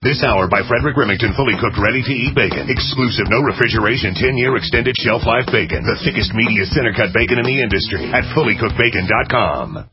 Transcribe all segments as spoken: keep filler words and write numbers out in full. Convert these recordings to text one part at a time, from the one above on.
This hour by Frederick Remington, fully cooked, ready-to-eat bacon. Exclusive, no refrigeration, ten-year extended shelf life bacon. The thickest, meatiest, center-cut bacon in the industry at fully cooked bacon dot com.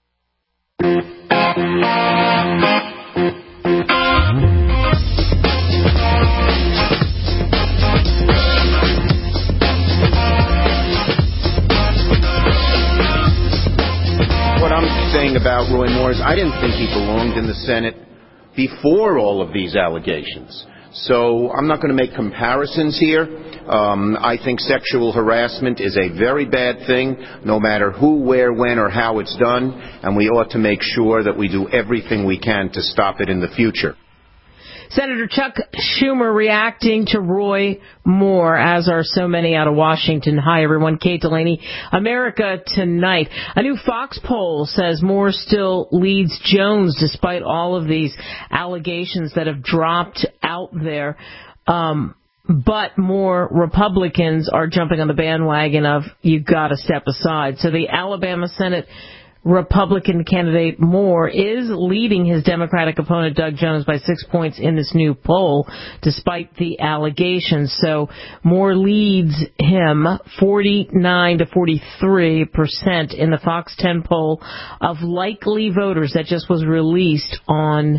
What I'm saying about Roy Moore is I didn't think he belonged in the Senate before all of these allegations. So I'm not going to make comparisons here. Um, I think sexual harassment is a very bad thing, no matter who, where, when, or how it's done, and we ought to make sure that we do everything we can to stop it in the future. Senator Chuck Schumer reacting to Roy Moore, as are so many out of Washington. Hi, everyone. Kate Delaney, America Tonight. A new Fox poll says Moore still leads Jones despite all of these allegations that have dropped out there. Um, but more Republicans are jumping on the bandwagon of you got to step aside. So the Alabama Senate Republican candidate Moore is leading his Democratic opponent Doug Jones by six points in this new poll, despite the allegations. So Moore leads him forty-nine to forty-three percent in the Fox ten poll of likely voters that just was released on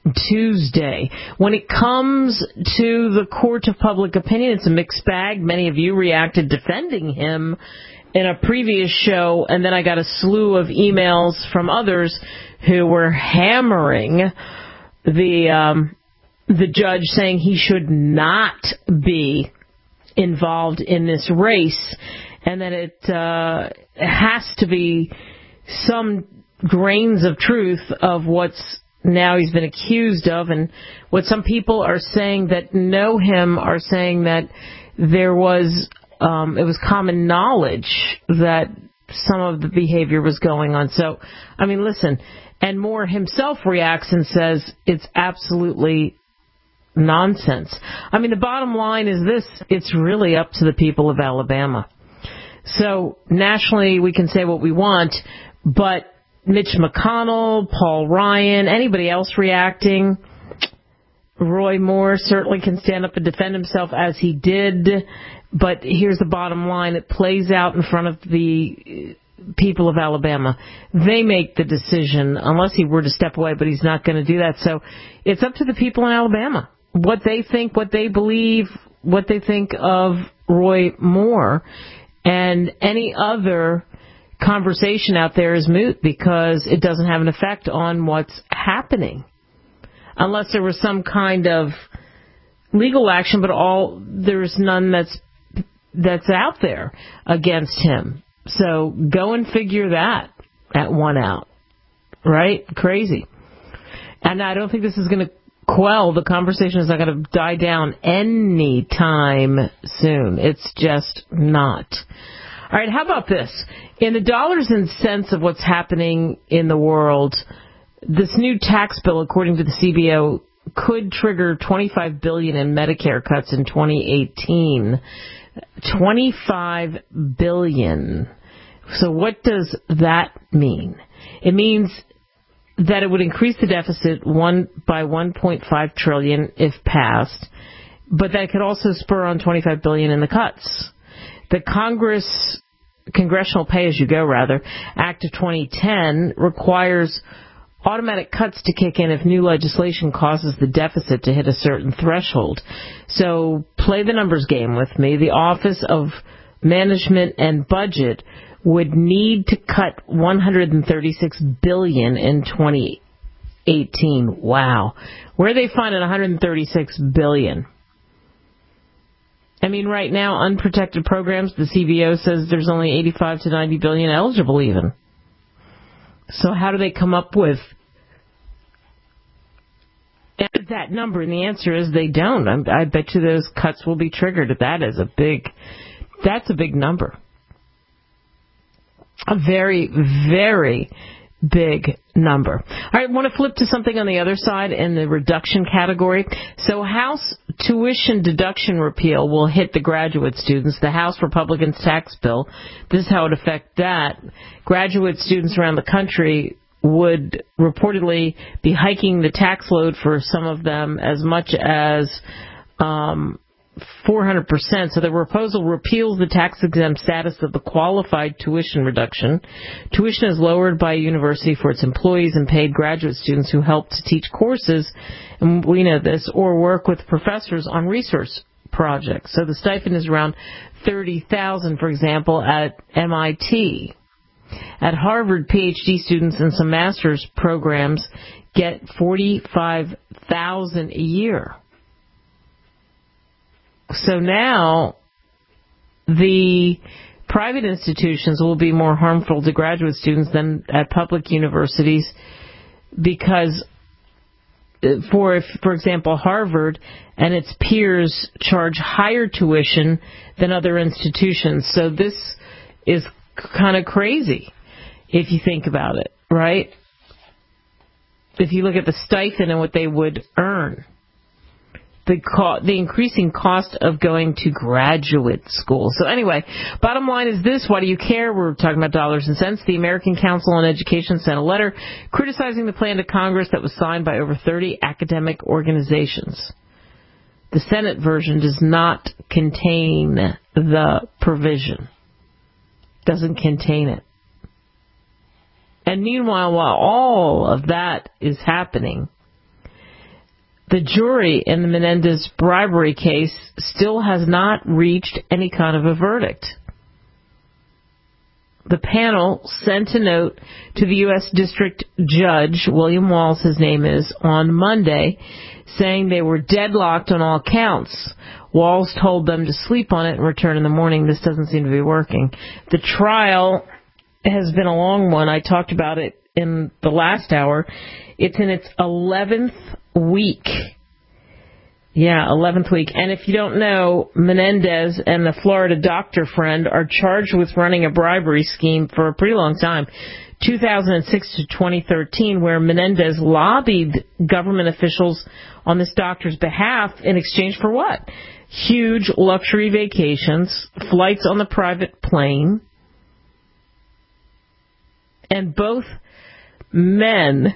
Tuesday. When it comes to the court of public opinion, it's a mixed bag. Many of you reacted defending him in a previous show, and then I got a slew of emails from others who were hammering the um, the judge, saying he should not be involved in this race, and that it uh, has to be some grains of truth of what's now he's been accused of, and what some people are saying that know him are saying that there was Um, it was common knowledge that some of the behavior was going on. So, I mean, listen, and Moore himself reacts and says it's absolutely nonsense. I mean, the bottom line is this: it's really up to the people of Alabama. So, nationally, we can say what we want, but Mitch McConnell, Paul Ryan, anybody else reacting, Roy Moore certainly can stand up and defend himself as he did. But here's the bottom line. It plays out in front of the people of Alabama. They make the decision, unless he were to step away, but he's not going to do that. So it's up to the people in Alabama, what they think, what they believe, what they think of Roy Moore. And any other conversation out there is moot because it doesn't have an effect on what's happening. Unless there was some kind of legal action, but all there's none that's that's out there against him. So go and figure that at one out. Right? Crazy. And I don't think this is going to quell. The conversation is not going to die down any time soon. It's just not. All right, how about this? In the dollars and cents of what's happening in the world, this new tax bill, according to the C B O, could trigger twenty-five billion dollars in Medicare cuts in twenty eighteen. twenty-five billion dollars. So what does that mean? It means that it would increase the deficit one by one point five trillion dollars if passed, but that could also spur on twenty-five billion dollars in the cuts. The Congress Congressional Pay-As-You-Go, rather, Act of twenty ten requires automatic cuts to kick in if new legislation causes the deficit to hit a certain threshold. So play the numbers game with me. The Office of Management and Budget would need to cut one hundred thirty-six billion dollars in twenty eighteen. Wow. Where are they finding one hundred thirty-six billion dollars? I mean, right now, unprotected programs, the C B O says there's only eighty-five to ninety billion dollars eligible even. So how do they come up with that number? And the answer is they don't. I, I bet you those cuts will be triggered. That is a big, that's a big number. A very, very big number. All right, I want to flip to something on the other side in the reduction category. So House tuition deduction repeal will hit the graduate students. The House Republicans tax bill, this is how it affects that. Graduate students around the country would reportedly be hiking the tax load for some of them as much as um, four hundred percent. So the proposal repeals the tax-exempt status of the qualified tuition reduction. Tuition is lowered by a university for its employees and paid graduate students who help to teach courses, and we know this, or work with professors on research projects. So the stipend is around thirty thousand dollars, for example, at M I T. At Harvard, PhD students in some master's programs get forty-five thousand dollars a year. So now the private institutions will be more harmful to graduate students than at public universities because, for for example, Harvard and its peers charge higher tuition than other institutions. So this is kind of crazy if you think about it, right? If you look at the stipend and what they would earn. The, co- the increasing cost of going to graduate school. So anyway, bottom line is this. Why do you care? We're talking about dollars and cents. The American Council on Education sent a letter criticizing the plan to Congress that was signed by over thirty academic organizations. The Senate version does not contain the provision. Doesn't contain it. And meanwhile, while all of that is happening, the jury in the Menendez bribery case still has not reached any kind of a verdict. The panel sent a note to the U S District Judge, William Walls, his name is, on Monday, saying they were deadlocked on all counts. Walls told them to sleep on it and return in the morning. This doesn't seem to be working. The trial has been a long one. I talked about it in the last hour. It's in its eleventh week. Yeah, eleventh week. And if you don't know, Menendez and the Florida doctor friend are charged with running a bribery scheme for a pretty long time, two thousand six to twenty thirteen, where Menendez lobbied government officials on this doctor's behalf in exchange for what? Huge luxury vacations, flights on the private plane, and both men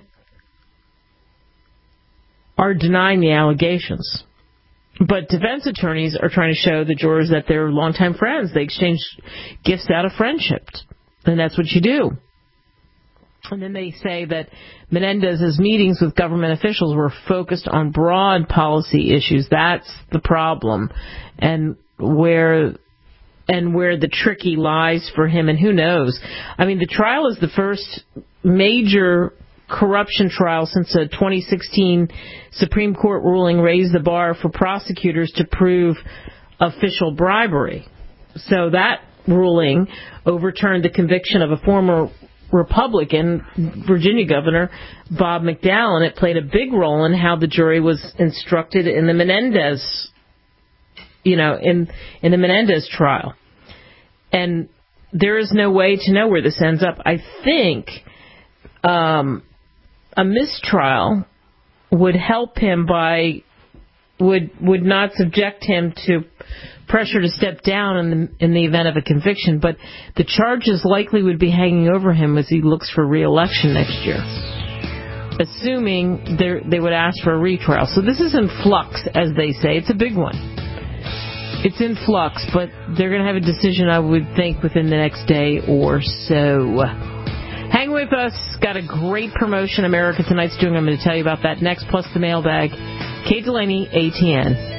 are denying the allegations. But defense attorneys are trying to show the jurors that they're longtime friends. They exchange gifts out of friendship. And that's what you do. And then they say that Menendez's meetings with government officials were focused on broad policy issues. That's the problem. And where and where the tricky lies for him, and who knows. I mean, the trial is the first major corruption trial since a twenty sixteen Supreme Court ruling raised the bar for prosecutors to prove official bribery. So that ruling overturned the conviction of a former Republican Virginia Governor, Bob McDowell, and it played a big role in how the jury was instructed in the Menendez, you know, in in the Menendez trial. And there is no way to know where this ends up. I think um, a mistrial would help him by would would not subject him to pressure to step down in the in the event of a conviction, but the charges likely would be hanging over him as he looks for re-election next year, assuming they would ask for a retrial. So this is in flux, as they say. It's a big one. It's in flux, but they're going to have a decision, I would think, within the next day or so. Hang with us. Got a great promotion America Tonight's doing. I'm going to tell you about that next, plus the mailbag. Kate Delaney, A T N.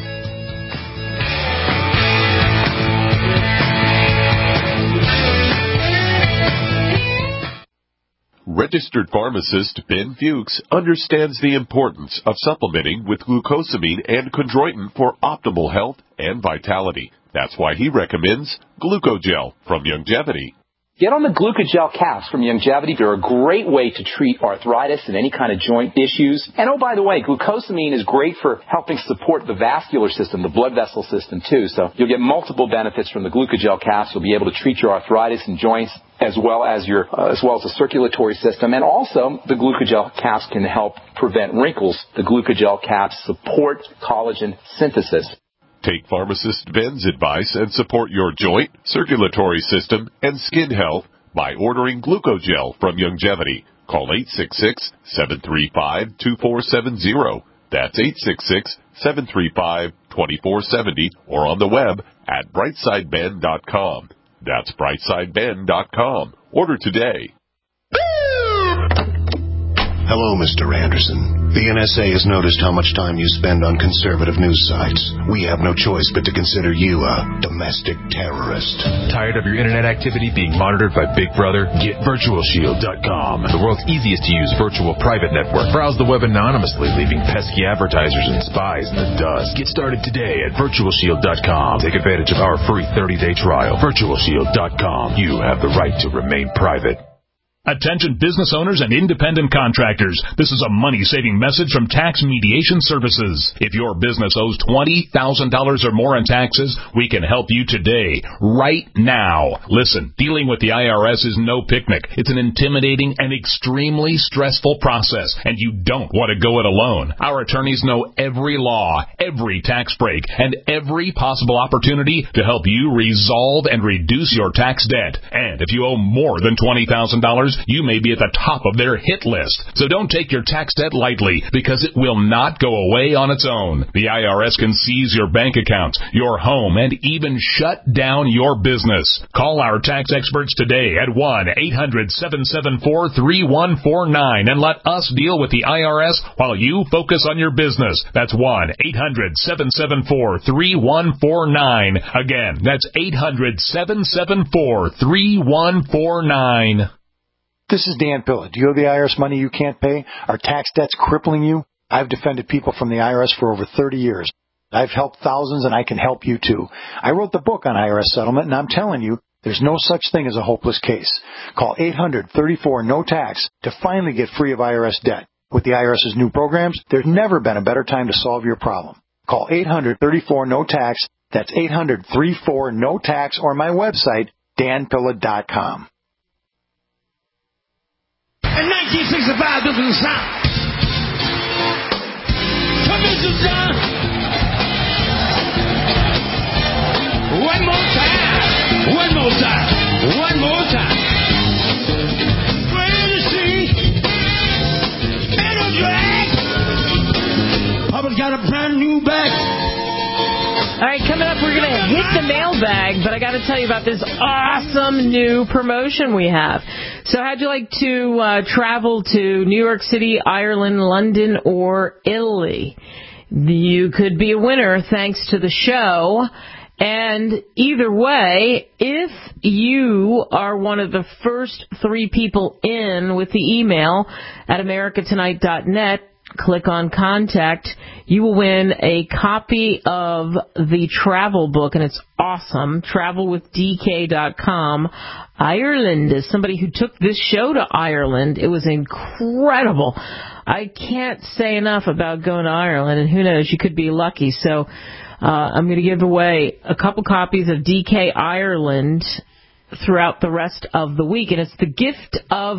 Registered pharmacist Ben Fuchs understands the importance of supplementing with glucosamine and chondroitin for optimal health and vitality. That's why he recommends Glucogel from Youngevity. Get on the Glucogel caps from Youngevity. They're a great way to treat arthritis and any kind of joint issues. And oh, by the way, glucosamine is great for helping support the vascular system, the blood vessel system, too. So you'll get multiple benefits from the Glucogel caps. You'll be able to treat your arthritis and joints as well as your uh, as well as the circulatory system. And also, the Glucogel caps can help prevent wrinkles. The Glucogel caps support collagen synthesis. Take pharmacist Ben's advice and support your joint, circulatory system, and skin health by ordering Glucogel from Youngevity. Call eight six six, seven three five, two four seven zero. That's eight six six, seven three five, two four seven zero or on the web at brightside ben dot com. That's brightside ben dot com. Order today. Hello, Mister Anderson. The N S A has noticed how much time you spend on conservative news sites. We have no choice but to consider you a domestic terrorist. Tired of your internet activity being monitored by Big Brother? Get virtual shield dot com, the world's easiest to use virtual private network. Browse the web anonymously, leaving pesky advertisers and spies in the dust. Get started today at virtual shield dot com. Take advantage of our free thirty-day trial. virtual shield dot com. You have the right to remain private. Attention business owners and independent contractors. This is a money-saving message from Tax Mediation Services. If your business owes twenty thousand dollars or more in taxes, we can help you today, right now. Listen, dealing with the I R S is no picnic. It's an intimidating and extremely stressful process, and you don't want to go it alone. Our attorneys know every law, every tax break, and every possible opportunity to help you resolve and reduce your tax debt. And if you owe more than twenty thousand dollars, you may be at the top of their hit list. So don't take your tax debt lightly, because it will not go away on its own. The I R S can seize your bank accounts, your home, and even shut down your business. Call our tax experts today at one eight hundred, seven seven four, three one four nine and let us deal with the I R S while you focus on your business. That's one eight hundred, seven seven four, three one four nine. Again, that's eight hundred, seven seven four, three one four nine. This is Dan Pilla. Do you owe the I R S money you can't pay? Are tax debts crippling you? I've defended people from the I R S for over thirty years. I've helped thousands, and I can help you too. I wrote the book on I R S settlement, and I'm telling you, there's no such thing as a hopeless case. Call eight hundred, thirty-four, no tax to finally get free of I R S debt. With the IRS's new programs, there's never been a better time to solve your problem. Call eight hundred, thirty-four, no tax. That's eight hundred, thirty-four, no tax, or my website, dan pilla dot com. In nineteen sixty-five, this was the sound. Commission John. One more time. One more time. One more time. Where you see? Ain't no drag. Papa's got a brand new bag. All right, coming up, we're going to hit the mailbag, but I got to tell you about this awesome new promotion we have. So how'd you like to uh, travel to New York City, Ireland, London, or Italy? You could be a winner thanks to the show. And either way, if you are one of the first three people in with the email at america tonight dot net, click on contact, you will win a copy of the travel book, and it's awesome, travel with d k dot com. Ireland is somebody who took this show to Ireland. It was incredible. I can't say enough about going to Ireland, and who knows, you could be lucky. So uh, I'm going to give away a couple copies of D K Ireland throughout the rest of the week, and it's the gift of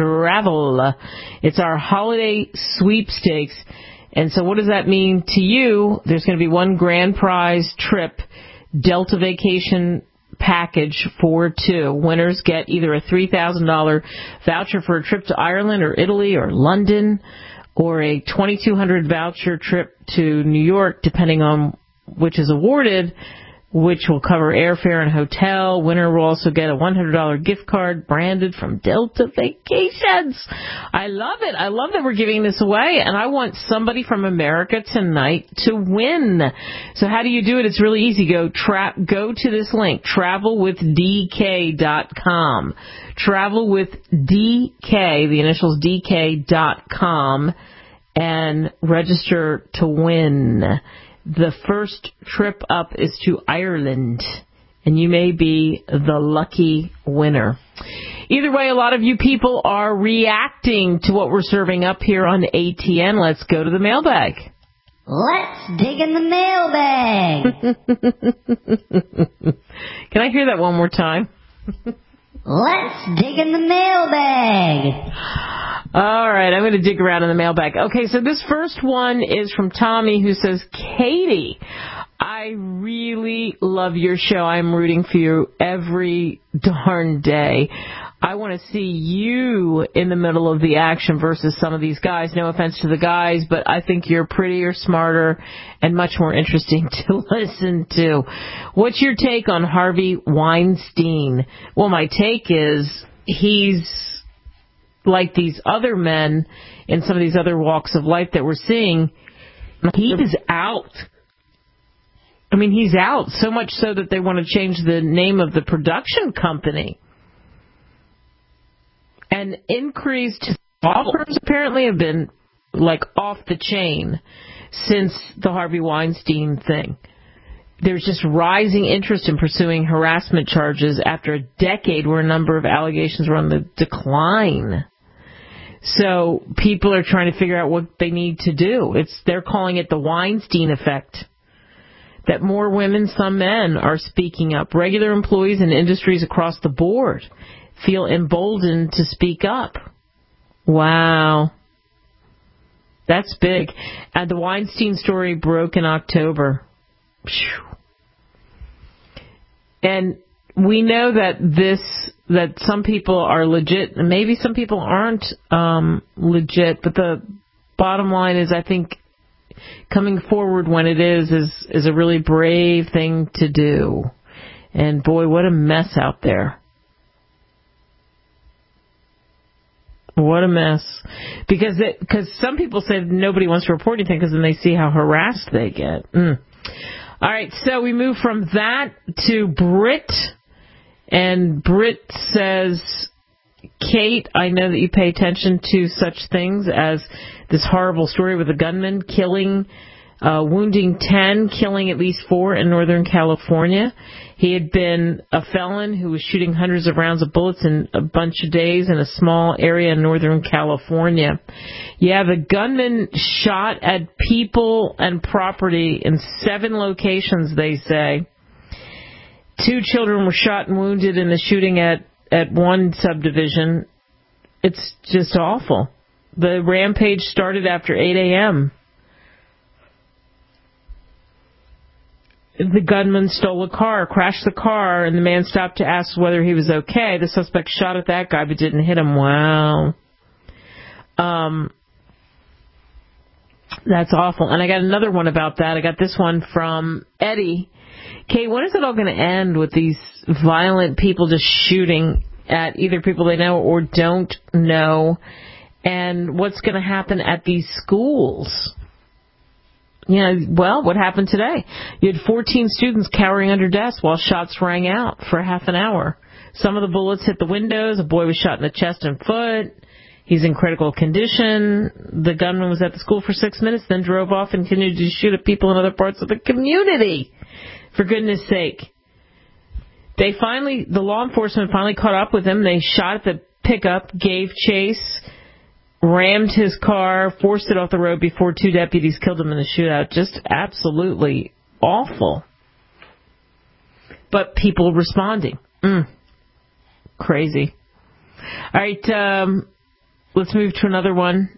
travel. It's our holiday sweepstakes. And so what does that mean to you? There's going to be one grand prize trip, Delta Vacation package for two. Winners get either a three thousand dollars voucher for a trip to Ireland or Italy or London, or a twenty-two hundred dollars voucher trip to New York, depending on which is awarded, which will cover airfare and hotel. Winner will also get a one hundred dollars gift card branded from Delta Vacations. I love it. I love that we're giving this away, and I want somebody from America Tonight to win. So how do you do it? It's really easy. Go tra- go to this link, travel with d k dot com. travel with d k, the initials d k dot com, and register to win. The first trip up is to Ireland, and you may be the lucky winner. Either way, a lot of you people are reacting to what we're serving up here on A T N. Let's go to the mailbag. Let's dig in the mailbag. Can I hear that one more time? Let's dig in the mailbag. All right, I'm going to dig around in the mailbag. Okay, so this first one is from Tommy, who says, Katie, I really love your show. I'm rooting for you every darn day. I want to see you in the middle of the action versus some of these guys. No offense to the guys, but I think you're prettier, smarter, and much more interesting to listen to. What's your take on Harvey Weinstein? Well, my take is he's like these other men in some of these other walks of life that we're seeing. He is out. I mean, he's out, so much so that they want to change the name of the production company. And increased law firms apparently have been, like, off the chain since the Harvey Weinstein thing. There's just rising interest in pursuing harassment charges after a decade where a number of allegations were on the decline. So people are trying to figure out what they need to do. It's they're calling it the Weinstein effect. That more women, some men, are speaking up. Regular employees in industries across the board feel emboldened to speak up. Wow. That's big. And the Weinstein story broke in October. And we know that this, that some people are legit, and maybe some people aren't um, legit, but the bottom line is I think coming forward when it is, is, is a really brave thing to do. And boy, what a mess out there. What a mess. Because it, because some people say nobody wants to report anything because then they see how harassed they get. Mm. All right, so we move from that to Brit. And Brit says, Kate, I know that you pay attention to such things as this horrible story with a gunman killing, uh, wounding ten, killing at least four in Northern California. He had been a felon who was shooting hundreds of rounds of bullets in a bunch of days in a small area in Northern California. Yeah, the gunman shot at people and property in seven locations, they say. Two children were shot and wounded in the shooting at, at one subdivision. It's just awful. The rampage started after eight a.m. The gunman stole a car, crashed the car, and the man stopped to ask whether he was okay. The suspect shot at that guy but didn't hit him. Wow. Um, that's awful. And I got another one about that. I got this one from Eddie. Kate, when is it all going to end with these violent people just shooting at either people they know or don't know? And what's going to happen at these schools? You know, well, what happened today? You had fourteen students cowering under desks while shots rang out for half an hour. Some of the bullets hit the windows. A boy was shot in the chest and foot. He's in critical condition. The gunman was at the school for six minutes, then drove off and continued to shoot at people in other parts of the community. For goodness sake. They finally, the law enforcement finally caught up with him. They shot at the pickup, gave chase, rammed his car, forced it off the road before two deputies killed him in the shootout. Just absolutely awful. But people responding. Mm. Crazy. All right, um, let's move to another one.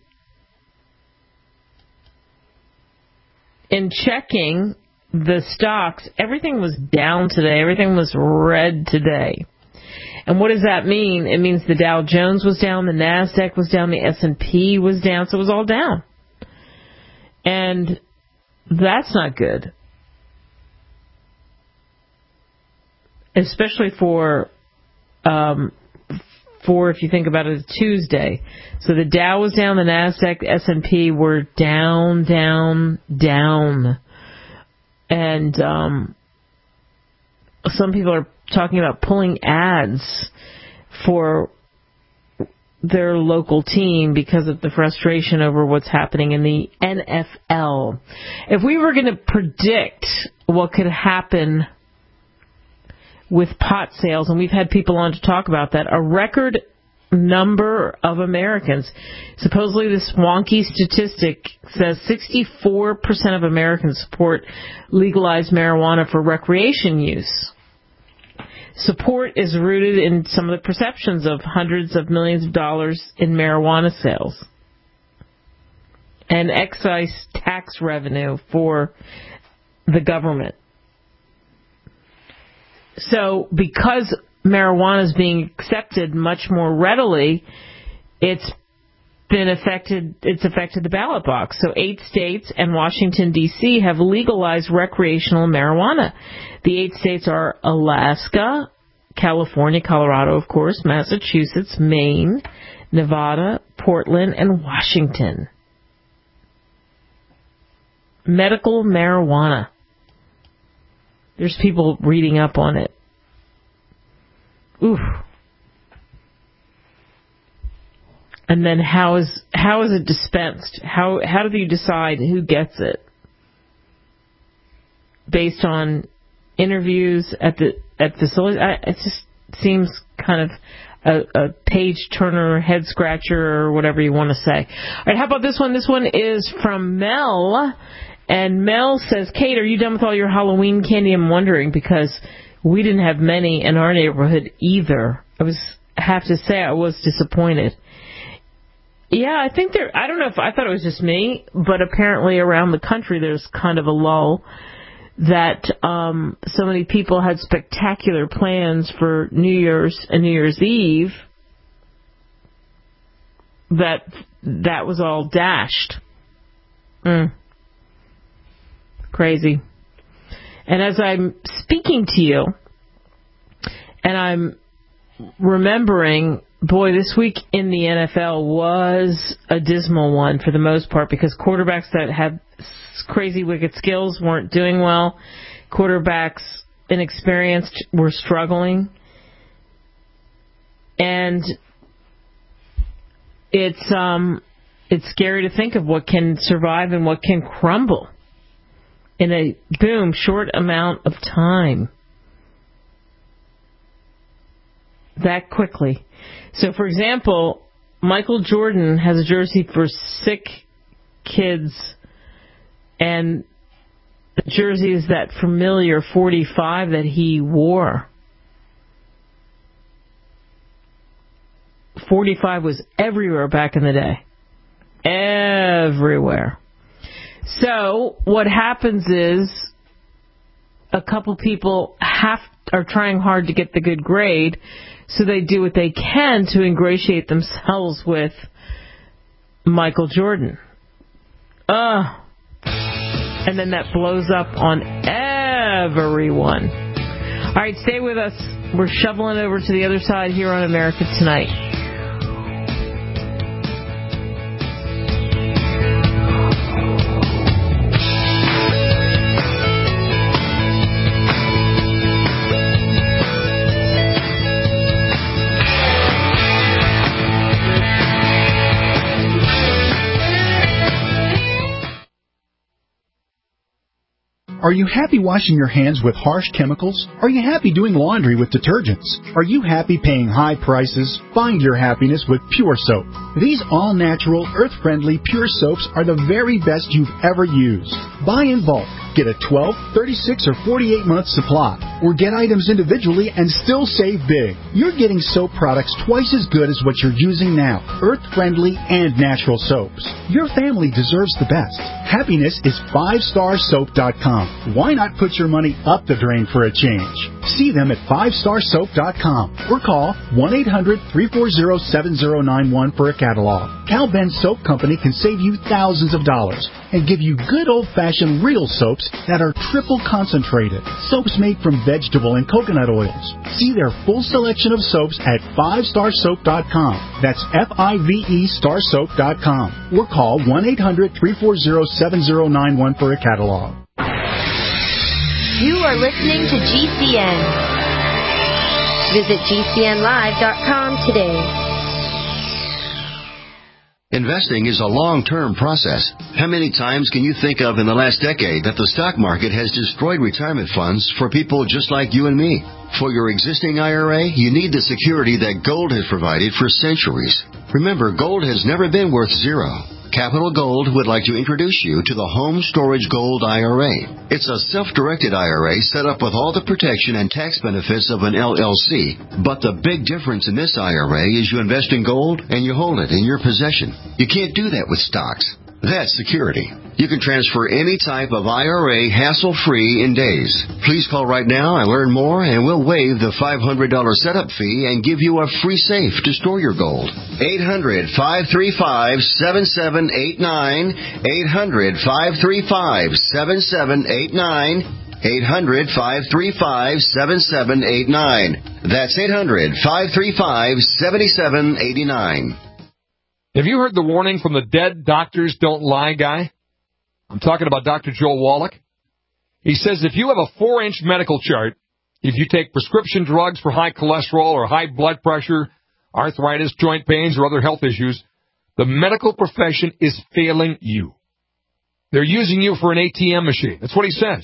In checking the stocks, everything was down today. Everything was red today. And what does that mean? It means the Dow Jones was down, the NASDAQ was down, the S and P was down, so it was all down. And that's not good. Especially for, um, for if you think about it, Tuesday. So the Dow was down, the NASDAQ, the S and P were down, down, down. And um, some people are talking about pulling ads for their local team because of the frustration over what's happening in the N F L. If we were going to predict what could happen with pot sales, and we've had people on to talk about that, a record number of Americans. Supposedly this wonky statistic says sixty-four percent of Americans support legalized marijuana for recreation use. Support is rooted in some of the perceptions of hundreds of millions of dollars in marijuana sales and excise tax revenue for the government. So because marijuana is being accepted much more readily, it's been affected, it's affected the ballot box. So eight states and Washington, D C have legalized recreational marijuana. The eight states are Alaska, California, Colorado, of course, Massachusetts, Maine, Nevada, Portland, and Washington. Medical marijuana. There's people reading up on it. Oof. And then how is how is it dispensed? How how do you decide who gets it? Based on interviews at the at facilities? It just seems kind of a, a page turner, head scratcher, or whatever you want to say. All right, how about this one? This one is from Mel, and Mel says, "Kate, are you done with all your Halloween candy? I'm wondering because we didn't have many in our neighborhood either. I was I have to say I was disappointed." Yeah, I think there, I don't know if, I thought it was just me, but apparently around the country there's kind of a lull that um, so many people had spectacular plans for New Year's and New Year's Eve that that was all dashed. Mm. Crazy. And as I'm speaking to you, and I'm remembering, boy, this week in the N F L was a dismal one for the most part because quarterbacks that had crazy wicked skills weren't doing well. Quarterbacks inexperienced were struggling. And it's um it's scary to think of what can survive and what can crumble in a, boom, short amount of time. That quickly. So, for example, Michael Jordan has a jersey for sick kids, and the jersey is that familiar forty-five that he wore. forty-five was everywhere back in the day. Everywhere. So, what happens is a couple people have are trying hard to get the good grade, so they do what they can to ingratiate themselves with Michael Jordan. Uh, and then that blows up on everyone. All right, stay with us. We're shoveling over to the other side here on America Tonight. Are you happy washing your hands with harsh chemicals? Are you happy doing laundry with detergents? Are you happy paying high prices? Find your happiness with Pure Soap. These all-natural, earth-friendly Pure Soaps are the very best you've ever used. Buy in bulk. Get a twelve, thirty-six, or forty-eight month supply. Or get items individually and still save big. You're getting soap products twice as good as what you're using now. Earth-friendly and natural soaps. Your family deserves the best. Happiness is five star soap dot com. Why not put your money up the drain for a change? See them at five star soap dot com or call one eight hundred, three four zero, seven zero nine one for a catalog. Cal Ben Soap Company can save you thousands of dollars and give you good old-fashioned real soaps that are triple concentrated. Soaps made from vegetable and coconut oils. See their full selection of soaps at five star soap dot com. That's F I V E star soap dot com. Or call one eight hundred, three four zero, seven zero nine one for a catalog. You are listening to G C N. Visit G C N live dot com today. Investing is a long-term process. How many times can you think of in the last decade that the stock market has destroyed retirement funds for people just like you and me? For your existing I R A, you need the security that gold has provided for centuries. Remember, gold has never been worth zero. Capital Gold would like to introduce you to the Home Storage Gold I R A. It's a self-directed I R A set up with all the protection and tax benefits of an L L C. But the big difference in this I R A is you invest in gold and you hold it in your possession. You can't do that with stocks. That's security. You can transfer any type of I R A hassle-free in days. Please call right now and learn more, and we'll waive the five hundred dollars setup fee and give you a free safe to store your gold. eight hundred, five three five, seven seven eight nine. eight hundred, five three five, seven seven eight nine. eight hundred, five three five, seven seven eight nine. That's eight hundred, five three five, seven seven eight nine. Have you heard the warning from the Dead Doctors Don't Lie guy? I'm talking about Doctor Joel Wallach. He says if you have a four-inch medical chart, if you take prescription drugs for high cholesterol or high blood pressure, arthritis, joint pains, or other health issues, the medical profession is failing you. They're using you for an A T M machine. That's what he says.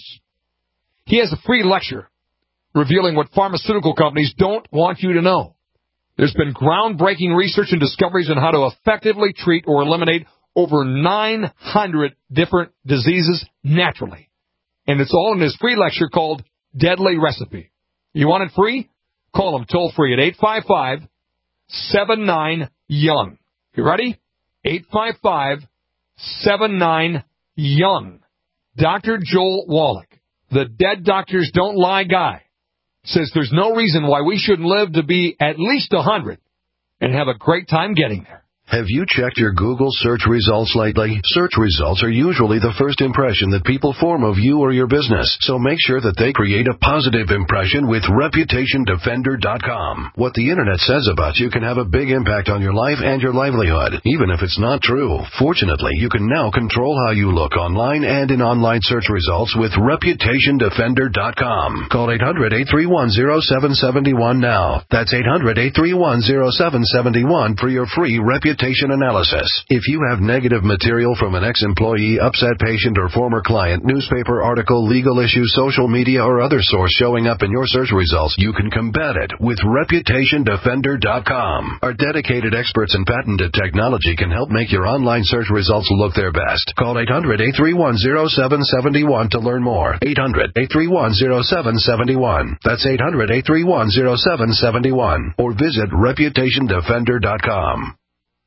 He has a free lecture revealing what pharmaceutical companies don't want you to know. There's been groundbreaking research and discoveries on how to effectively treat or eliminate over nine hundred different diseases naturally. And it's all in his free lecture called Deadly Recipe. You want it free? Call him toll free at eight five five, seven nine, young. You ready? eight five five, seven nine, young. Doctor Joel Wallach, the Dead Doctors Don't Lie guy, says there's no reason why we shouldn't live to be at least one hundred and have a great time getting there. Have you checked your Google search results lately? Search results are usually the first impression that people form of you or your business, so make sure that they create a positive impression with Reputation Defender dot com. What the Internet says about you can have a big impact on your life and your livelihood, even if it's not true. Fortunately, you can now control how you look online and in online search results with Reputation Defender dot com. Call eight hundred, eight three one, zero seven seven one now. That's eight hundred, eight three one, zero seven seven one for your free Reputation analysis. If you have negative material from an ex-employee, upset patient, or former client, newspaper article, legal issue, social media, or other source showing up in your search results, you can combat it with Reputation Defender dot com. Our dedicated experts in patented technology can help make your online search results look their best. Call eight hundred, eight three one, zero seven seven one to learn more. eight hundred, eight three one, zero seven seven one. That's eight hundred, eight three one, zero seven seven one. Or visit Reputation Defender dot com.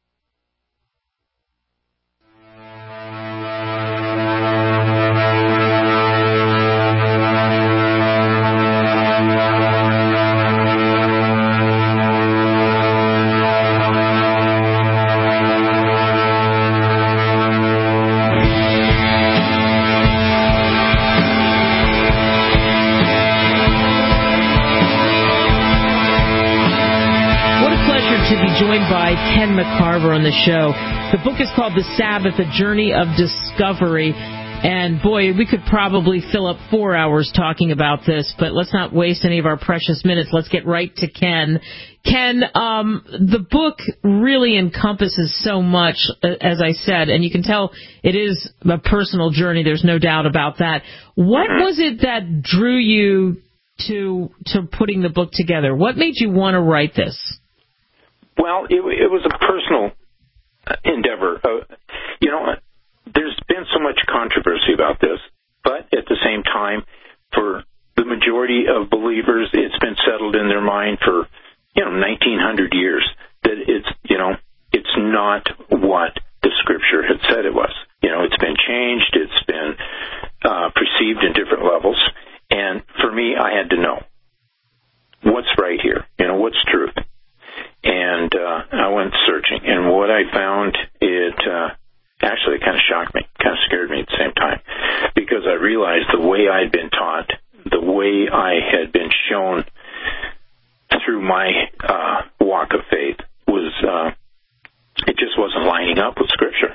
Joined by Ken McCarver on the show. The book is called The Sabbath, A Journey of Discovery. And boy, we could probably fill up four hours talking about this, but let's not waste any of our precious minutes. Let's get right to Ken. Ken, um, the book really encompasses so much, as I said, and you can tell it is a personal journey. There's no doubt about that. What was it that drew you to to putting the book together? What made you want to write this? Well, it, it was a personal endeavor. Uh, you know, there's been so much controversy about this, but at the same time, for the majority of believers, it's been settled in their mind for, you know, nineteen hundred years that it's, you know, it's not what the Scripture had said it was. You know, it's been changed, it's been uh, perceived in different levels, and for me, I had to know what's right here. You know, what's truth. And uh, I went searching, and what I found, it uh, actually kind of shocked me, kind of scared me at the same time, because I realized the way I'd been taught, the way I had been shown through my uh, walk of faith was, uh, it just wasn't lining up with Scripture.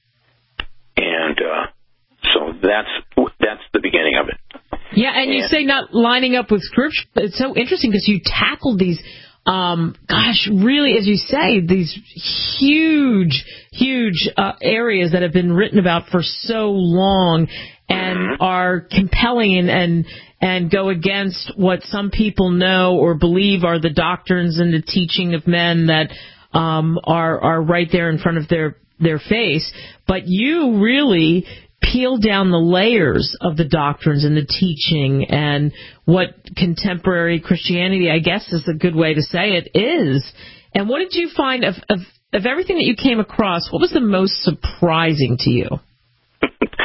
And uh, so that's that's the beginning of it. Yeah, and, and you say not lining up with Scripture. It's so interesting because you tackled these Um, gosh, really, as you say, these huge, huge uh, areas that have been written about for so long and are compelling and, and and go against what some people know or believe are the doctrines and the teaching of men that um, are are right there in front of their their face. But you really peel down the layers of the doctrines and the teaching and what contemporary Christianity, I guess is a good way to say it, is. And what did you find of, of, of everything that you came across? What was the most surprising to you?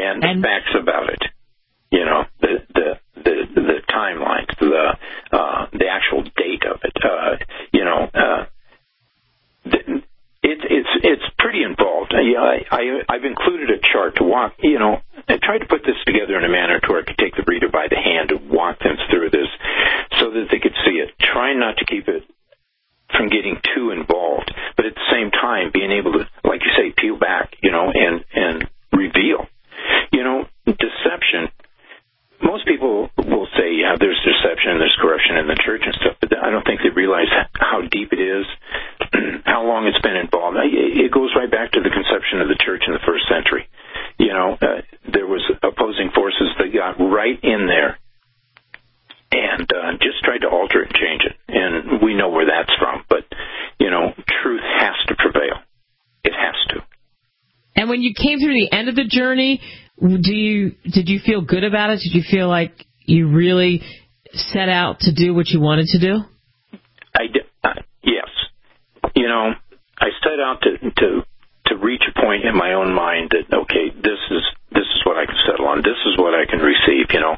and the and, facts about it. You know, the the the, the timelines, the uh, the actual date of it. Uh, you know, uh, the, it, it's it's pretty involved. I, I I've included a chart to walk. You know, I tried to put this together in a manner to where I could take the reader by the hand and walk them through this, so that they could see it. Trying not to keep it from getting too involved, but at the same time being able to, like you say, peel back. You know, and and reveal. You know, deception. Most people will say, yeah, there's deception and there's corruption in the church and stuff, but I don't think they realize how deep it is, how long it's been involved. It goes right back to the conception of the church in the first century. You know, uh, there was opposing forces that got right in there and uh, just tried to alter it and change it. And we know where that's from. But, you know, truth has to prevail. It has to. And when you came through the end of the journey, do you did you feel good about it? Did you feel like you really set out to do what you wanted to do? I did, uh, yes. You know, I set out to, to to reach a point in my own mind that, okay, this is this is what I can settle on. This is what I can receive, you know.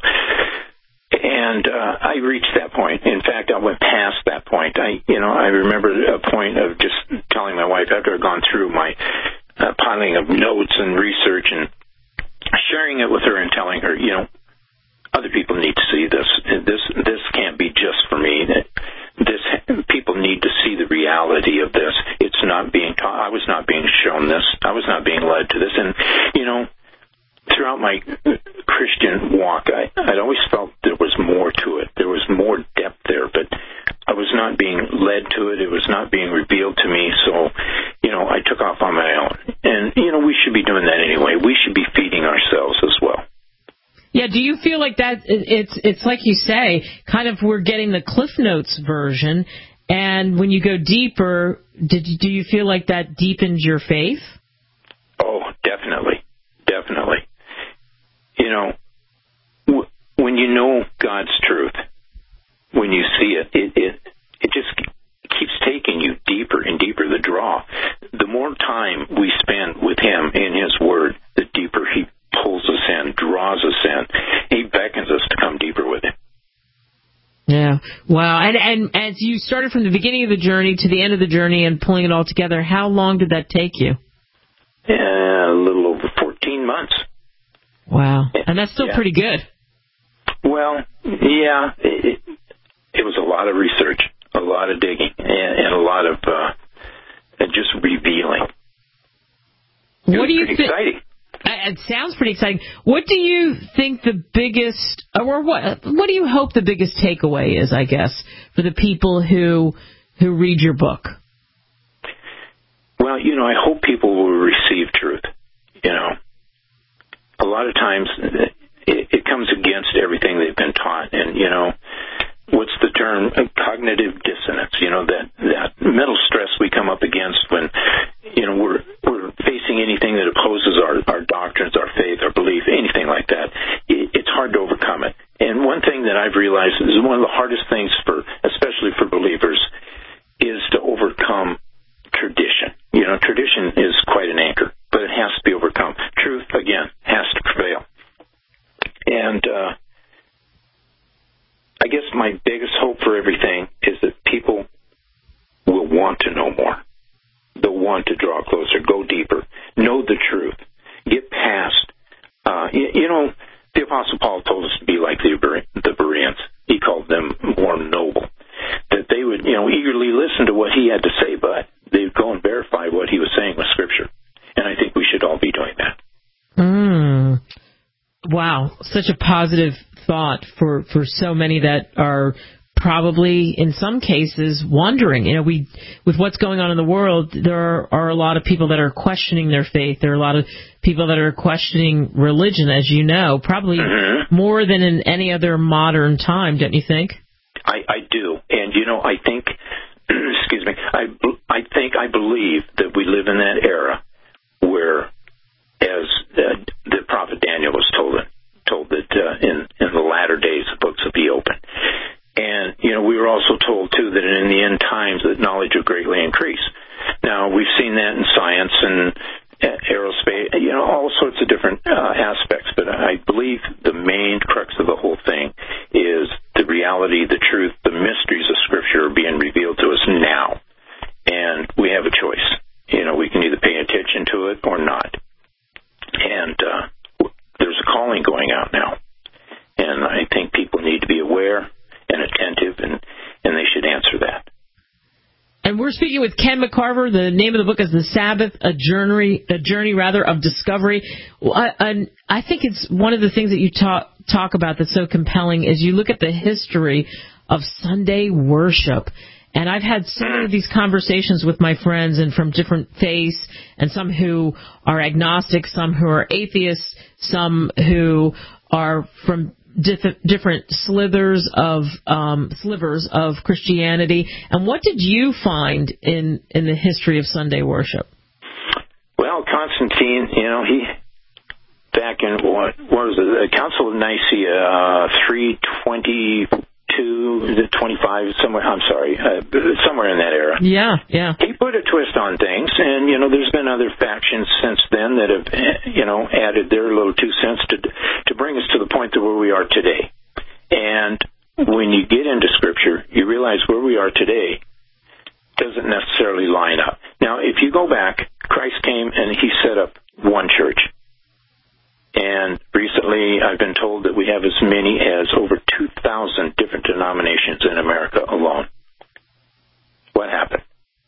And uh, I reached that point. In fact, I went past that point. I, you know, I remember a point of just telling my wife after I'd gone through my uh, piling of notes and research and sharing it with her and telling her, you know, other people need to see this. This this can't be just for me. This people need to see the reality of this. It's not being taught. I was not being shown this. I was not being led to this. And you know, throughout my Christian walk, I I'd always felt there was more to it. There was more depth there, but I was not being led to it. It was not being revealed to me. So, you know, I took off on my own. And, you know, we should be doing that anyway. We should be feeding ourselves as well. Yeah, do you feel like that, it's it's like you say, kind of we're getting the Cliff Notes version, and when you go deeper, did you, do you feel like that deepened your faith? Oh, definitely. Definitely. You know, w- when you know God's truth, when you see it, it, it, it just keeps taking you deeper and deeper, the draw. The more time we spend with Him in His Word, the deeper He pulls us in, draws us in. He beckons us to come deeper with Him. Yeah. Wow. And, and as you started from the beginning of the journey to the end of the journey and pulling it all together, how long did that take you? Uh, a little over fourteen months. Wow. And that's still yeah. pretty good. Well, yeah. It, it was a lot of research, a lot of digging, and, and a lot of uh, just revealing. It what was do you pretty think? exciting. It sounds pretty exciting. What do you think the biggest, or what what do you hope the biggest takeaway is, I guess, for the people who who read your book? Well, you know, I hope people will receive truth. You know, a lot of times it, it comes against everything they've been taught, and you know, what's the term? Cognitive dissonance. You know, that that mental stress we come up against when you know we're we're facing anything that opposes our our doctrines, our faith, our belief, anything like that. It, it's hard to overcome it. And one thing that I've realized is one of the hardest things for, especially for believers, is to overcome tradition. You know, tradition is quite an anchor, but it has to be overcome. Truth, again, has to prevail. And uh, I guess my biggest hope for everything is that people will want to know more. They'll want to draw closer, go deeper, know the truth, get past. Uh, you, you know, the Apostle Paul told us to be like the, the Bereans. He called them more noble. That they would, you know, eagerly listen to what he had to say, but they would go and verify what he was saying with Scripture. And I think we should all be doing that. Mm. Wow, such a positive thought for, for so many that are probably, in some cases, wondering. You know, we with what's going on in the world, there are a lot of people that are questioning their faith. There are a lot of people that are questioning religion, as you know, probably mm-hmm. more than in any other modern time, don't you think? I, I do. And, you know, I think, excuse me, I, I think, I believe that we live in that era where, as uh, the prophet Daniel was told, told that uh, in, in the latter days the books will be open. And, you know, we were also told, too, that in the end times that knowledge will greatly increase. Now, we've seen that in science and aerospace, you know, all sorts of different uh, aspects. believe the main crux of the whole thing is the reality, the truth, the mysteries of Scripture are being revealed to us now. And we have a choice. You know, we can either pay attention to it or not. And uh, there's a calling going out now. And I think people need to be aware and attentive, and, and they should answer that. And we're speaking with Ken McCarver. The name of the book is The Sabbath, a journey, a journey rather of discovery. And I think it's one of the things that you talk talk about that's so compelling is you look at the history of Sunday worship. And I've had so many of these conversations with my friends, and from different faiths, and some who are agnostic, some who are atheists, some who are from Diff- different slithers of um, slivers of Christianity. And what did you find in in the history of Sunday worship? Well, Constantine, you know, he back in what, what was it, the Council of Nicaea, uh, three twenty-two, twenty-five, somewhere. I'm sorry, uh, somewhere in that era. Yeah, yeah. He put a twist on things, and you know, there's been other factions since then that have, you know, added their little two cents to to bring us to the point to where we are today. And when you get into Scripture, you realize where we are today doesn't necessarily line up. Now, if you go back, Christ came and he set up one church. And recently, I've been told that we have as many as over two thousand different denominations in America alone. What happened?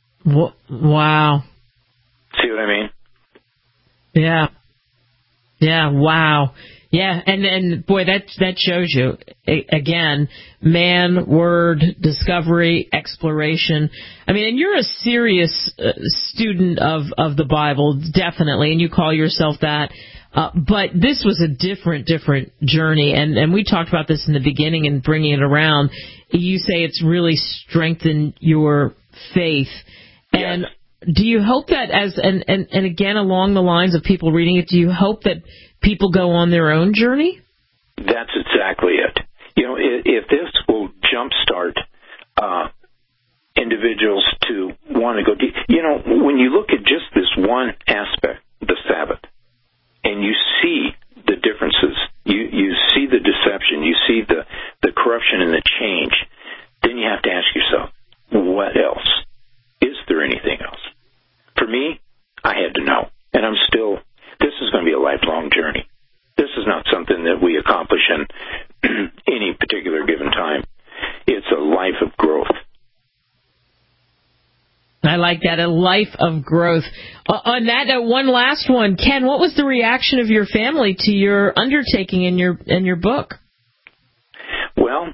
Wow. See what I mean? Yeah. Yeah, wow. Yeah, and, and boy, that that shows you, again, man, word, discovery, exploration. I mean, and you're a serious uh, student of, of the Bible, definitely, and you call yourself that. Uh, but this was a different, different journey, and, and we talked about this in the beginning and bringing it around. You say it's really strengthened your faith. And yes. Do you hope that as, and, and, and again, along the lines of people reading it, do you hope that people go on their own journey? That's exactly it. You know, if, if this will jumpstart uh, individuals to want to go deep, you know, when you look at just this one aspect, the Sabbath, and you see the differences, you, you see the deception, you see the, the corruption and the change, then you have to ask yourself, what else? Is there anything else? For me, I had to know. And I'm still, this is going to be a lifelong journey. This is not something that we accomplish in any particular given time. It's a life of growth. I like that, a life of growth. Uh, on that note, one last one. Ken, what was the reaction of your family to your undertaking in your in your book? Well,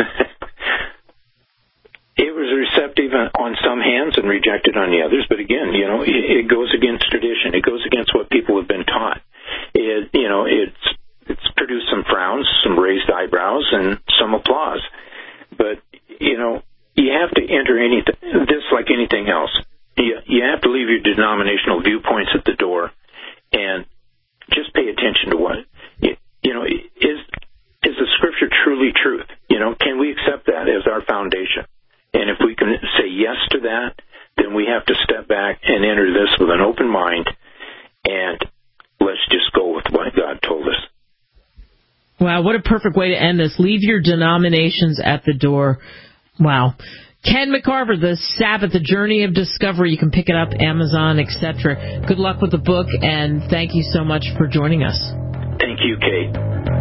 it was receptive on some hands and rejected on the others. But again, you know, it, it goes against tradition. It goes against what people have been taught. It, you know, it's it's produced some frowns, some raised eyebrows, and some applause. But you know, you have to enter anything, this like anything else. You, you have to leave your denominational viewpoints at the door and just pay attention to what, you, you know, is is the Scripture truly truth? You know, can we accept that as our foundation? And if we can say yes to that, then we have to step back and enter this with an open mind, and let's just go with what God told us. Wow, what a perfect way to end this. Leave your denominations at the door. Wow. Ken McCarver, The Sabbath, The Journey of Discovery. You can pick it up, Amazon, et cetera. Good luck with the book, and thank you so much for joining us. Thank you, Kate.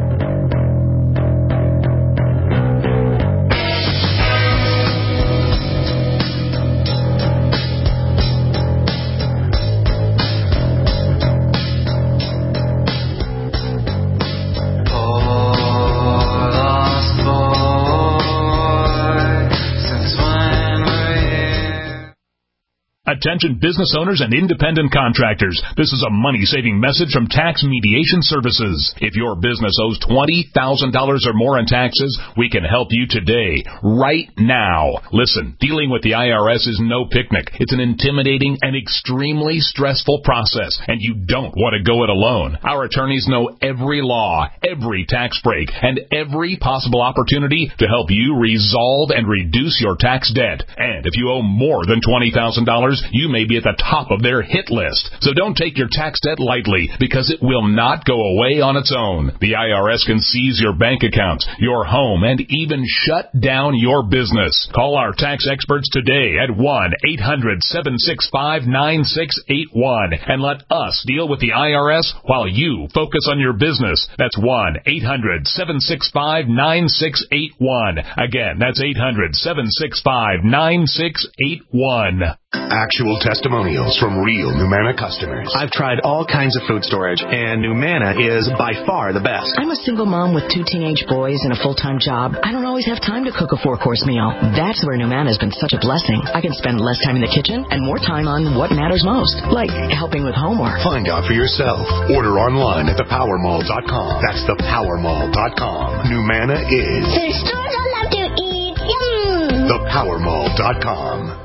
Attention business owners and independent contractors. This is a money-saving message from Tax Mediation Services. If your business owes twenty thousand dollars or more in taxes, we can help you today, right now. Listen, dealing with the I R S is no picnic. It's an intimidating and extremely stressful process, and you don't want to go it alone. Our attorneys know every law, every tax break, and every possible opportunity to help you resolve and reduce your tax debt. And if you owe more than twenty thousand dollars, you may be at the top of their hit list. So don't take your tax debt lightly, because it will not go away on its own. The I R S can seize your bank account, your home, and even shut down your business. Call our tax experts today at one eight hundred seven six five nine six eight one and let us deal with the I R S while you focus on your business. That's one eight hundred seven six five nine six eight one. Again, that's eight hundred seven six five nine six eight one. Actual testimonials from real Numanna customers. I've tried all kinds of food storage, and Numanna is by far the best. I'm a single mom with two teenage boys and a full-time job. I don't always have time to cook a four-course meal. That's where Numanna has been such a blessing. I can spend less time in the kitchen and more time on what matters most, like helping with homework. Find out for yourself. Order online at the power mall dot com. That's the power mall dot com. Numanna is... Food stores I love to eat. Yum! the power mall dot com.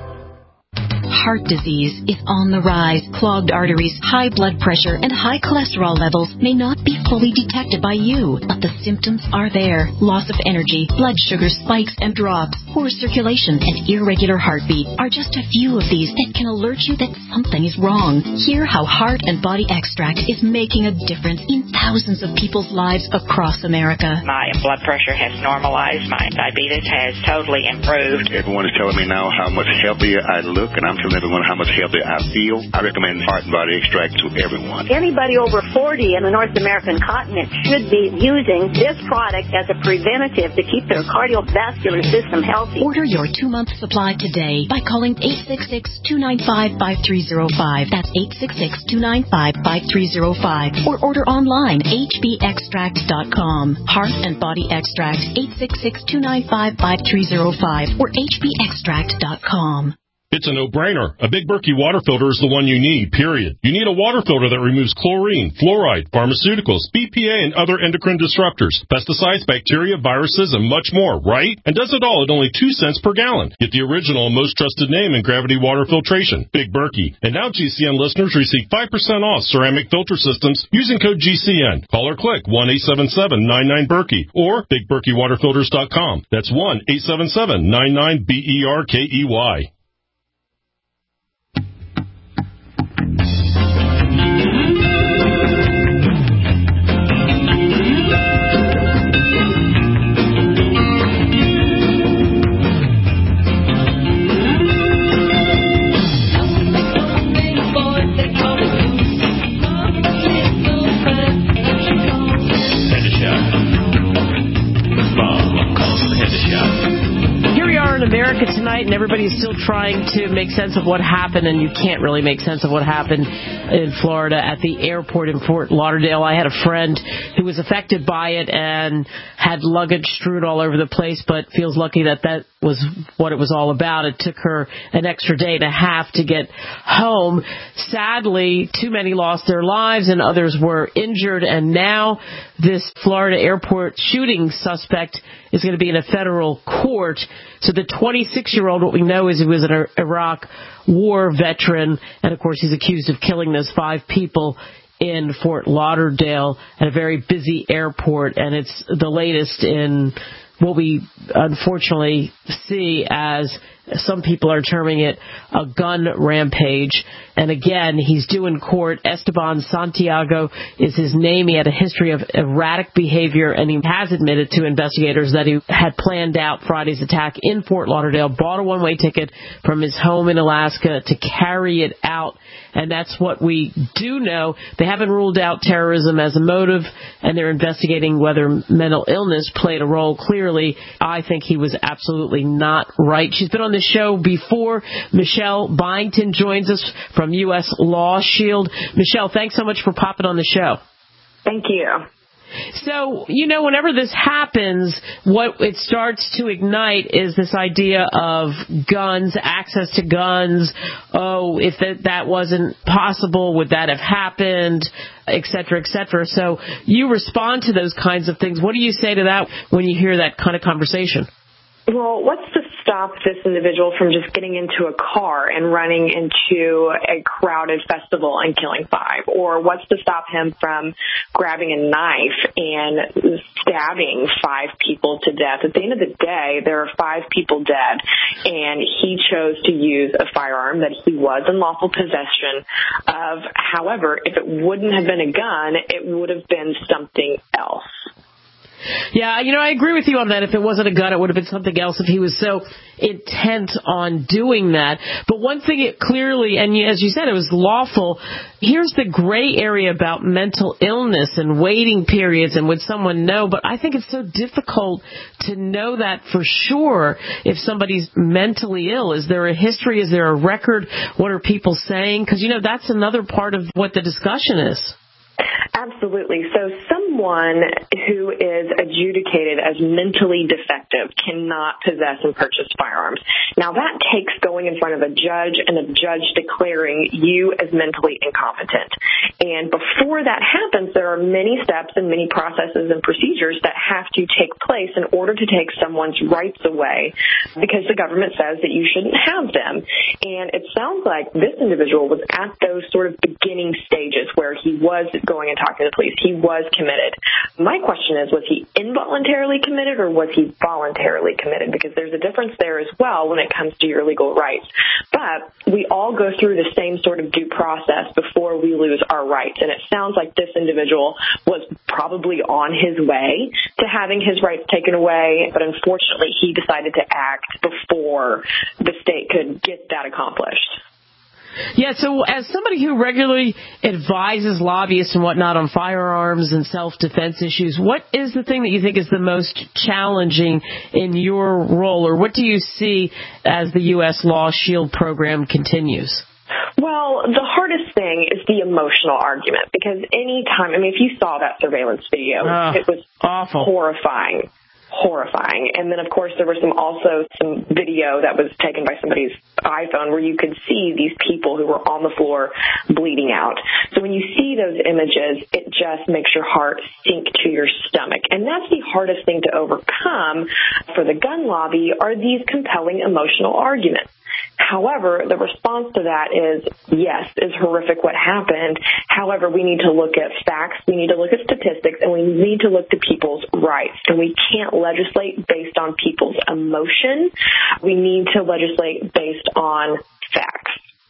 Heart disease is on the rise. Clogged arteries, high blood pressure, and high cholesterol levels may not be fully detected by you, but the symptoms are there. Loss of energy, blood sugar spikes and drops, poor circulation, and irregular heartbeat are just a few of these that can alert you that something is wrong. Hear how Heart and Body Extract is making a difference in thousands of people's lives across America. My blood pressure has normalized. My diabetes has totally improved. Everyone is telling me now how much healthier I look, and I'm telling everyone how much healthier I feel. I recommend Heart and Body Extract to everyone. Anybody over forty in the North American continent should be using this product as a preventative to keep their cardiovascular system healthy. Order your two-month supply today by calling eight six six, two nine five, five three zero five. That's eight six six, two nine five, five three zero five. Or order online, h b extract dot com. Heart and Body Extract, eight six six, two nine five, five three zero five or h b extract dot com. It's a no-brainer. A Big Berkey water filter is the one you need, period. You need a water filter that removes chlorine, fluoride, pharmaceuticals, B P A, and other endocrine disruptors, pesticides, bacteria, viruses, and much more, right? And does it all at only two cents per gallon. Get the original and most trusted name in gravity water filtration, Big Berkey. And now G C N listeners receive five percent off ceramic filter systems using code G C N. Call or click one eight seven seven, nine nine, Berkey or big berkey water filters dot com. That's one eight seven seven, nine nine, B E R K E Y. America tonight, and everybody's still trying to make sense of what happened, and you can't really make sense of what happened in Florida at the airport in Fort Lauderdale. I had a friend who was affected by it and had luggage strewn all over the place, but feels lucky that that was what it was all about. It took her an extra day and a half to get home. Sadly, too many lost their lives and others were injured, and now this Florida airport shooting suspect is going to be in a federal court. So the twenty-six-year-old, what we know is he was an Iraq war veteran, and of course he's accused of killing those five people in Fort Lauderdale at a very busy airport, and it's the latest in what we unfortunately see as some people are terming it a gun rampage. And again, he's due in court. Esteban Santiago is his name. He had a history of erratic behavior, and he has admitted to investigators that he had planned out Friday's attack in Fort Lauderdale, bought a one-way ticket from his home in Alaska to carry it out. And that's what we do know. They haven't ruled out terrorism as a motive, and they're investigating whether mental illness played a role. Clearly, I think he was absolutely not right. She's been on the show before. Michelle Byington joins us from U S Law Shield. Michelle, thanks so much for popping on the show. Thank you. So, you know, whenever this happens, what it starts to ignite is this idea of guns, access to guns. Oh, if that, that wasn't possible, would that have happened, et cetera, et cetera. So you respond to those kinds of things. What do you say to that when you hear that kind of conversation? Well, what's the stop this individual from just getting into a car and running into a crowded festival and killing five? Or what's to stop him from grabbing a knife and stabbing five people to death? At the end of the day, there are five people dead, and he chose to use a firearm that he was in lawful possession of. However, if it wouldn't have been a gun, it would have been something else. Yeah, you know, I agree with you on that. If it wasn't a gun, it would have been something else if he was so intent on doing that. But one thing it clearly, and as you said, it was lawful. Here's the gray area about mental illness and waiting periods and would someone know. But I think it's so difficult to know that for sure if somebody's mentally ill. Is there a history? Is there a record? What are people saying? Because, you know, that's another part of what the discussion is. Absolutely. So someone who is adjudicated as mentally defective cannot possess and purchase firearms. Now, that takes going in front of a judge and a judge declaring you as mentally incompetent. And before that happens, there are many steps and many processes and procedures that have to take place in order to take someone's rights away because the government says that you shouldn't have them. And it sounds like this individual was at those sort of beginning stages where he was going and talking to the police. He was committed. My question is, was he involuntarily committed or was he voluntarily committed? Because there's a difference there as well when it comes to your legal rights. But we all go through the same sort of due process before we lose our rights. And it sounds like this individual was probably on his way to having his rights taken away, but unfortunately he decided to act before the state could get that accomplished. Yeah, so as somebody who regularly advises lobbyists and whatnot on firearms and self-defense issues, what is the thing that you think is the most challenging in your role, or what do you see as the U S Law Shield program continues? Well, the hardest thing is the emotional argument, because any time, I mean, if you saw that surveillance video, uh, it was awful, horrifying. horrifying. And then, of course, there was some also some video that was taken by somebody's iPhone where you could see these people who were on the floor bleeding out. So when you see those images, it just makes your heart sink to your stomach. And that's the hardest thing to overcome for the gun lobby are these compelling emotional arguments. However, the response to that is, yes, is horrific what happened. However, we need to look at facts, we need to look at statistics, and we need to look to people's rights. And we can't legislate based on people's emotion. We need to legislate based on facts.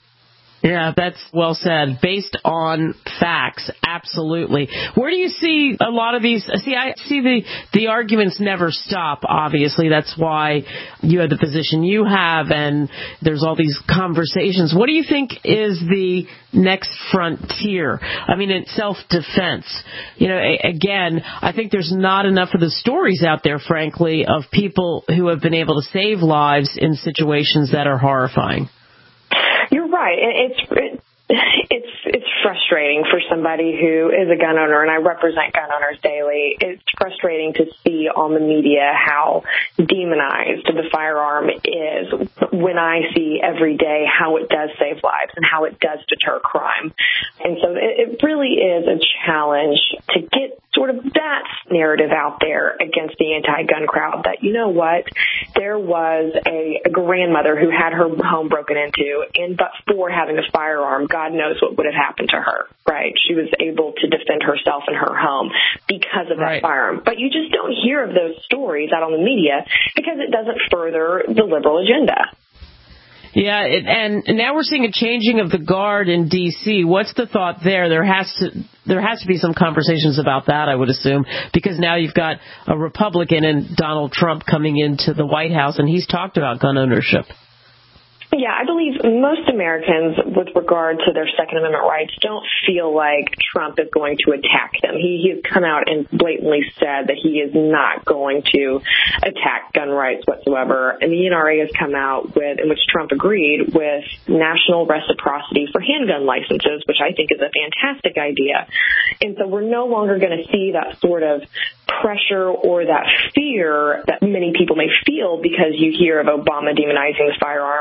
Yeah, that's well said. Based on facts, absolutely. Where do you see a lot of these? See, I see the, the arguments never stop, obviously. That's why you have the position you have, and there's all these conversations. What do you think is the next frontier? I mean, in self-defense. You know, again, I think there's not enough of the stories out there, frankly, of people who have been able to save lives in situations that are horrifying. You're right. It's it, it's it's frustrating for somebody who is a gun owner, and I represent gun owners daily. It's frustrating to see on the media how demonized the firearm is when I see every day how it does save lives and how it does deter crime. And so it, it really is a challenge to get sort of that narrative out there against the anti-gun crowd that, you know what, there was a, a grandmother who had her home broken into, and but for having a firearm, God knows what would have happened to her, right? She was able to defend herself in her home because of that right. firearm. But you just don't hear of those stories out on the media because it doesn't further the liberal agenda. Yeah, it, and now we're seeing a changing of the guard in D C What's the thought there? There has to there has to be some conversations about that, I would assume, because now you've got a Republican and Donald Trump coming into the White House, and he's talked about gun ownership. Yeah, I believe most Americans, with regard to their Second Amendment rights, don't feel like Trump is going to attack them. He, he has come out and blatantly said that he is not going to attack gun rights whatsoever. And the N R A has come out with, in which Trump agreed, with national reciprocity for handgun licenses, which I think is a fantastic idea. And so we're no longer going to see that sort of pressure or that fear that many people may feel because you hear of Obama demonizing the firearm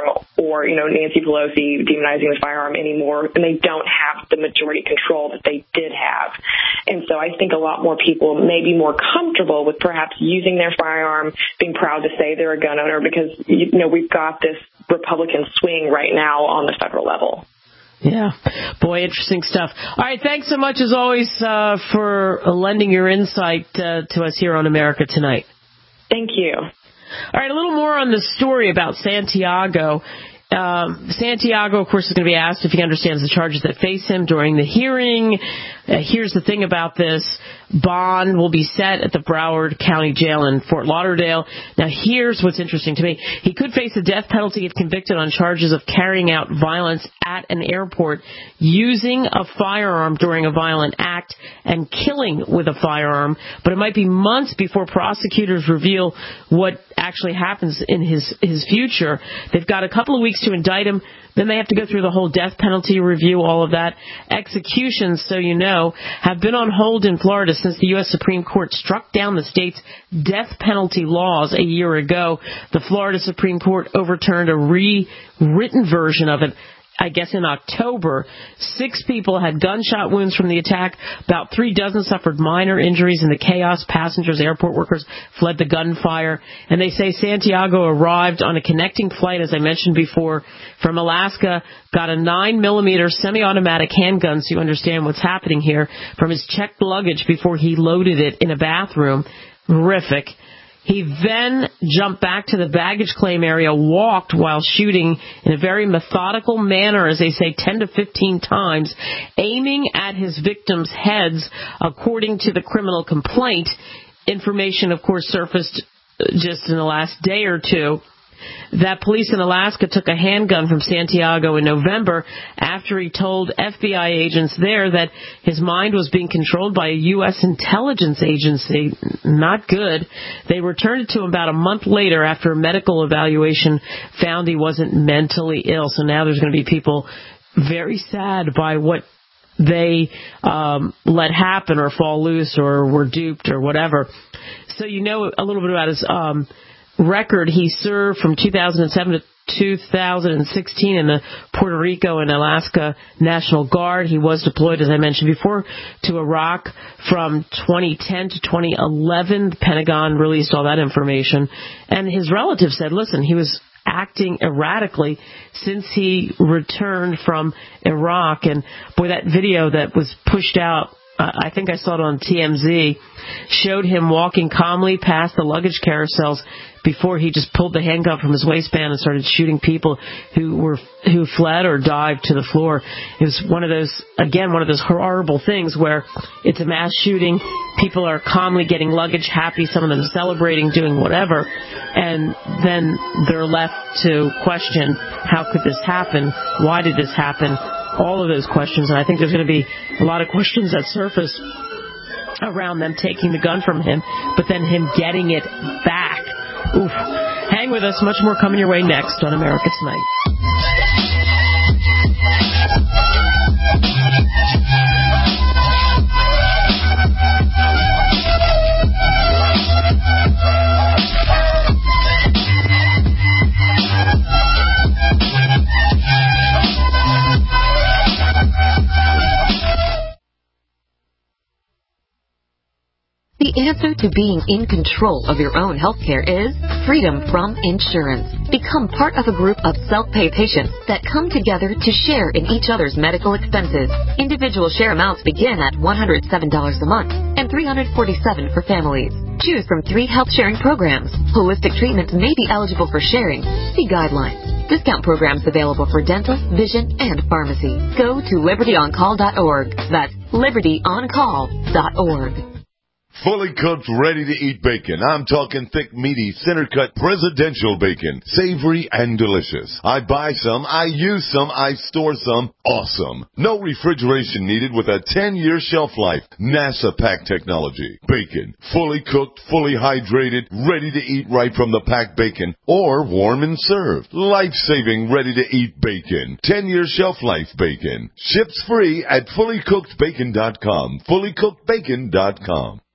or, you know, Nancy Pelosi demonizing the firearm anymore, and they don't have the majority control that they did have. And so I think a lot more people may be more comfortable with perhaps using their firearm, being proud to say they're a gun owner, because, you know, we've got this Republican swing right now on the federal level. Yeah. Boy, interesting stuff. All right. Thanks so much, as always, uh, for lending your insight uh, to us here on America Tonight. Thank you. All right. A little more on the story about Santiago. Um, Santiago, of course, is going to be asked if he understands the charges that face him during the hearing. Uh, here's the thing about this. Bond will be set at the Broward County Jail in Fort Lauderdale. Now, here's what's interesting to me. He could face the death penalty if convicted on charges of carrying out violence at an airport, using a firearm during a violent act, and killing with a firearm. But it might be months before prosecutors reveal what actually happens in his, his future. They've got a couple of weeks to indict him. Then they have to go through the whole death penalty review, all of that. Executions, so you know, have been on hold in Florida since the U S Supreme Court struck down the state's death penalty laws a year ago. The Florida Supreme Court overturned a rewritten version of it, I guess, in October. Six people had gunshot wounds from the attack. About three dozen suffered minor injuries in the chaos. Passengers, airport workers fled the gunfire. And they say Santiago arrived on a connecting flight, as I mentioned before, from Alaska, got a nine millimeter semi-automatic handgun, so you understand what's happening here, from his checked luggage before he loaded it in a bathroom. Horrific. He then jumped back to the baggage claim area, walked while shooting in a very methodical manner, as they say, ten to fifteen times, aiming at his victims' heads, according to the criminal complaint. Information, of course, surfaced just in the last day or two that police in Alaska took a handgun from Santiago in November after he told F B I agents there that his mind was being controlled by a U S intelligence agency. Not good. They returned it to him about a month later after a medical evaluation found he wasn't mentally ill. So now there's going to be people very sad by what they um, let happen or fall loose or were duped or whatever. So you know a little bit about his um record. He served from two thousand seven to two thousand sixteen in the Puerto Rico and Alaska National Guard. He was deployed, as I mentioned before, to Iraq from twenty ten to twenty eleven. The Pentagon released all that information. And his relatives said, listen, he was acting erratically since he returned from Iraq. And boy, that video that was pushed out, I think I saw it on T M Z, showed him walking calmly past the luggage carousels before he just pulled the handgun from his waistband and started shooting people who were who fled or dived to the floor. It was one of those, again, one of those horrible things where it's a mass shooting. People are calmly getting luggage, happy, some of them celebrating, doing whatever, and then they're left to question, how could this happen? Why did this happen? All of those questions, and I think there's going to be a lot of questions that surface around them taking the gun from him, but then him getting it back. Oof. Hang with us. Much more coming your way next on America Tonight. The answer to being in control of your own healthcare is freedom from insurance. Become part of a group of self-pay patients that come together to share in each other's medical expenses. Individual share amounts begin at one hundred seven dollars a month and three hundred forty-seven dollars for families. Choose from three health sharing programs. Holistic treatment may be eligible for sharing. See guidelines. Discount programs available for dental, vision, and pharmacy. Go to liberty on call dot org. That's liberty on call dot org. Fully cooked, ready-to-eat bacon. I'm talking thick, meaty, center-cut presidential bacon. Savory and delicious. I buy some, I use some, I store some. Awesome. No refrigeration needed with a ten-year shelf life. NASA pack technology. Bacon. Fully cooked, fully hydrated, ready to eat right from the packed bacon. Or warm and served. Life-saving, ready-to-eat bacon. ten-year shelf life bacon. Ships free at fully cooked bacon dot com. fully cooked bacon dot com.